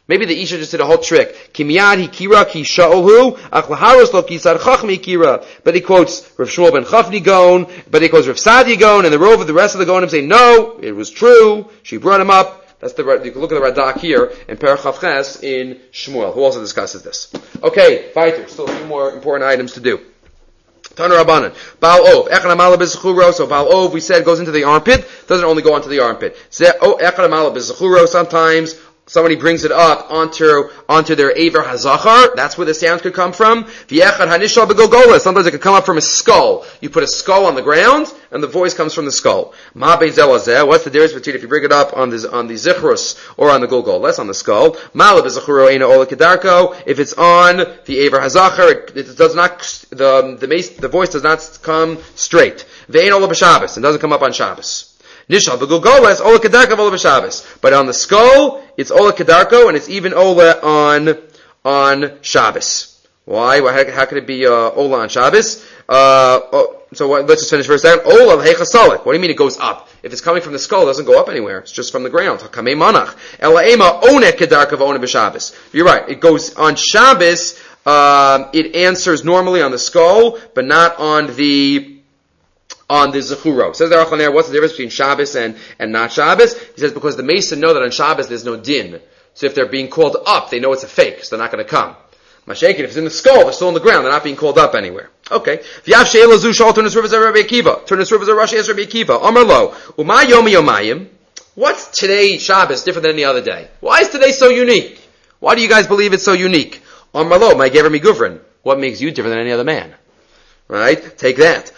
Maybe the Isha just did a whole trick. Kimiyad hikira ki sha'olhu, ach laharos lo kisad chachmi hikira. But he quotes Rav Shmuel ben Chafni Gaon, but he quotes Rav Sadia Gaon, and the rove of the rest of the Gaonim say, no, it was true, she brought him up. That's the, you can look at the Radak here, in Perach Chav Ches in Shmuel, who also discusses this. Okay, weiter, still a few more important items to do. Tana Rabbanan. Baal Ov. Echad Amala B'Zechuro. So Baal Ov, we said, goes into the armpit. Doesn't only go onto the armpit. Echad Amala B'Zechuro. Sometimes somebody brings it up onto, onto their Aver HaZachar. That's where the sound could come from. V'echad HaNishal B'Golgola. Sometimes it could come up from a skull. You put a skull on the ground, and the voice comes from the skull. Ma Be'zel Hazeh. What's the difference between if you bring it up on the, on the Zichrus or on the Golgolas, on the skull? Mala B'Zechuro Eina Ola Kedarko. If it's on the Aver HaZachar, it, it does not, the, the, mace, the voice does not come straight. Ve'ein Ola B'Shabbos. It doesn't come up on Shabbos. Nishal b'Golgolas Ola Kedarko Ola B'Shabbos. But on the skull, it's Ola Kedarko, and it's even Ola on on Shabbos. Why? How, how could it be uh, Ola on Shabbos? Uh, oh, so what, let's just finish for a second. Ola l'heichasalik. What do you mean it goes up? If it's coming from the skull, it doesn't go up anywhere. It's just from the ground. Hakamei manach. Ela ema onek kedarka v'onek b'Shabbos. You're right. It goes on Shabbos. Um, it answers normally on the skull, but not on the on the Zechuro. Says the Aruch LaNer, what's the difference between Shabbos and, and not Shabbos? He says because the Mason know that on Shabbos there's no din. So if they're being called up, they know it's a fake, so they're not going to come. Mashenkin, if it's in the skull, they're still on the ground, they're not being called up anywhere. Okay. V'yav she'ela zu shal turn rivers of Rabbi Akiva. Turn rivers of Rashi as Rabbi Akiva. Amar lo, umay yomi yomayim. What's today Shabbos different than any other day? Why is today so unique? Why do you guys believe it's so unique? Amar lo, my gever miguvrin. What makes you different than any other man? Right? Take that.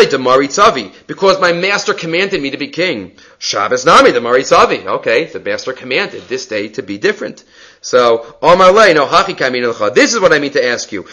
Because my master commanded me to be king. Shabbos Nami, the Mari Tzavi. Okay, the master commanded this day to be different. So, no, this is what I mean to ask you.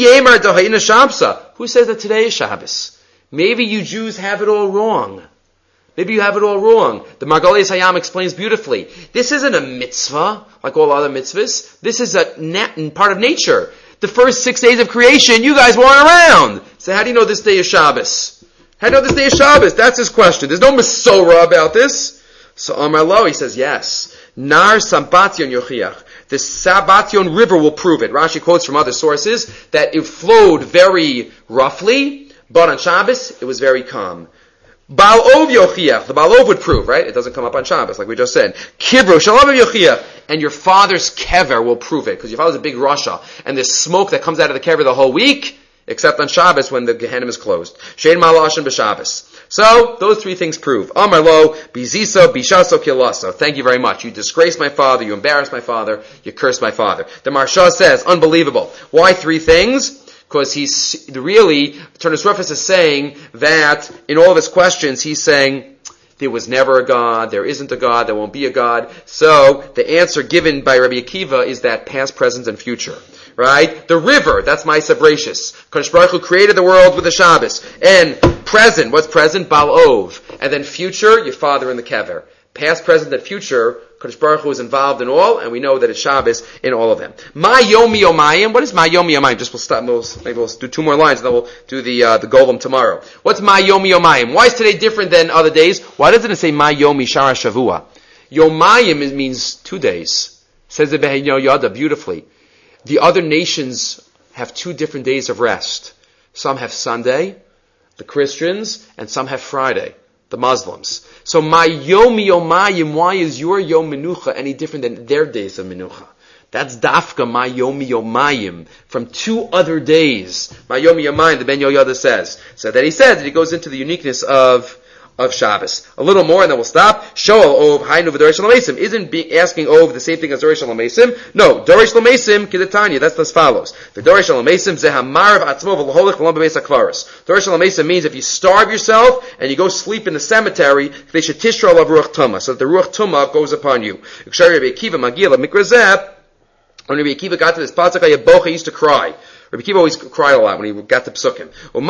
Who says that today is Shabbos? Maybe you Jews have it all wrong. Maybe you have it all wrong. The Margolius Hayam explains beautifully. This isn't a mitzvah like all other mitzvahs. This is a nat- part of nature. The first six days of creation, you guys weren't around. So how do you know this day is Shabbos? How do you know this day is Shabbos? That's his question. There's no Masorah about this. So Amar Lo, he says, yes. Nar Sabbatyon Yochiach. The Sabbatyon river will prove it. Rashi quotes from other sources that it flowed very roughly, but on Shabbos, it was very calm. Baal Ov Yochiach. The Baal Ov would prove, right? It doesn't come up on Shabbos, like we just said. Kibro Shalom Yochiach. And your father's kever will prove it, because your father's a big Rasha. And there's smoke that comes out of the kever the whole week, except on Shabbos when the Gehenim is closed. Shein Malashim b'Shabbos. So, those three things prove. Amar Lo, Biziso, Bishaso, Kilaso. Thank you very much. You disgrace my father, you embarrass my father, you curse my father. The Marsha says, unbelievable. Why three things? Because he's really, Turnus Rufus is saying that in all of his questions, he's saying, there was never a God, there isn't a God, there won't be a God. So, the answer given by Rabbi Akiva is that past, present, and future. Right? The river, that's Ma'aseh Bereishis. Kadosh Baruch Hu created the world with the Shabbos. And present, what's present? Baal Ov. And then future, your father in the kever. Past, present, and future, Kadosh Baruch Hu is involved in all, and we know that it's Shabbos in all of them. Ma Yomi Yomayim. What is Ma Yomi Yomayim? Just we'll stop, we'll, maybe we'll do two more lines, and then we'll do the, uh, the Golem tomorrow. What's Ma Yomi Yomayim? Why is today different than other days? Why doesn't it say Ma Yomi Shara Shavua? Yomayim means two days. Says it Be'en Yada beautifully. The other nations have two different days of rest. Some have Sunday, the Christians, and some have Friday, the Muslims. So my Yom Yomayim, why is your Yom Menucha any different than their days of Menucha? That's Dafka, my Yom Yomayim, from two other days. My Yom Yomayim, the Ben Yoyada says. So that he says that he goes into the uniqueness of of Shabbos. A little more and then we'll stop. Shoel Ov, Hainu V'Dorish L'Mesim. Isn't be asking Ov the same thing as Dorish L'Mesim? No. Dorish L'Mesim, Kidatanya. That's as follows. The Dorish L'Mesim, Zehamarav Atzmo V'Loholich V'Lom B'Beis HaKvaros. Dorish L'Mesim means if you starve yourself and you go sleep in the cemetery, they should tishra of Ruach Tumah, so that the Ruach Tumah goes upon you. Ukshari Rabbi Akiva Magila Mikrazeh. When Rabbi Akiva got to this pasuk, Yabocha used to cry. Rabbi Akiva always cried a lot when he got to Psukim.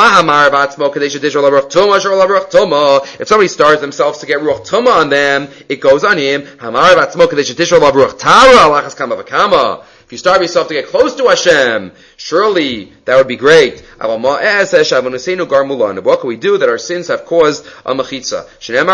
If somebody starves themselves to get Ruach Tumah on them, it goes on him. If If you starve yourself to get close to Hashem, surely that would be great. What can we do that our sins have caused a mechitza?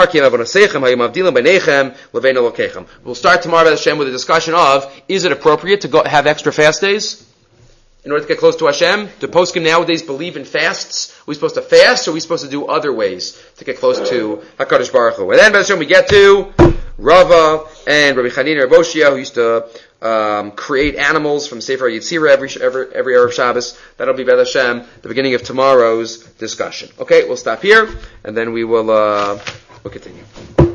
We'll start tomorrow, Hashem, with a discussion of, is it appropriate to go have extra fast days in order to get close to Hashem? Do poskim nowadays believe in fasts? Are we supposed to fast, or are we supposed to do other ways to get close to HaKadosh Baruch Hu? And then, Hashem, we get to Rava and Rabbi Chanina Rabbi Oshia, who used to um, create animals from Sefer Yetzirah every every every Erev Shabbos. That'll be B'ez Hashem, the beginning of tomorrow's discussion. Okay, we'll stop here, and then we will uh, we'll continue.